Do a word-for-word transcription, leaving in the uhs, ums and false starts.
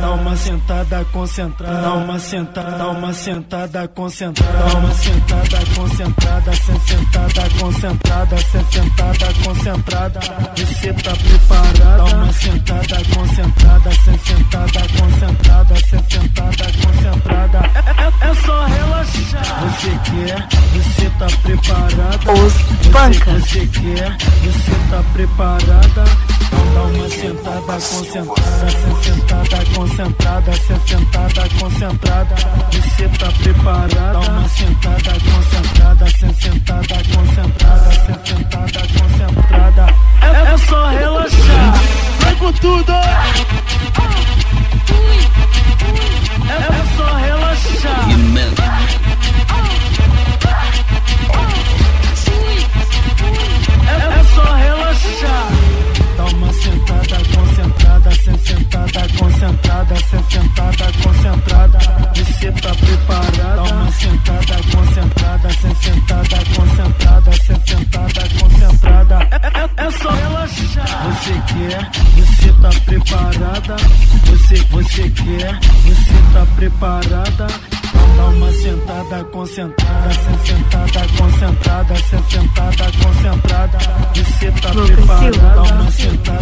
dá uma sentada concentrada, dá uma sentada, dá uma sentada concentrada, dá uma sentada concentrada, sem sentada concentrada, sem sentada concentrada. Você tá preparada? Dá uma sentada concentrada, sem sentada concentrada, sem sentada concentrada. É, é, é só relaxar. Você quer? Você tá preparada? Os pancas. Você, você quer? Você tá preparada? Dá uma sentada concentrada, sem sentada concentrada, sem sentada concentrada. Você tá preparada? Dá uma sentada concentrada, sem sentada concentrada, sem sentada concentrada. É, é só relaxar. Vai com tudo. É, é só relaxar. É, é só relaxar. Dá uma sentada concentrada, sem sentada concentrada, sem sentada concentrada. Você tá preparada? Dá uma sentada concentrada, sem sentada concentrada, sem sentada concentrada. É, é, é só relaxar. Você quer? Você tá preparada? Você, você quer? Você tá preparada? Dá uma sentada concentrada, sem sentada concentrada, sem sentada concentrada. Você tá preparada? Dá uma sentada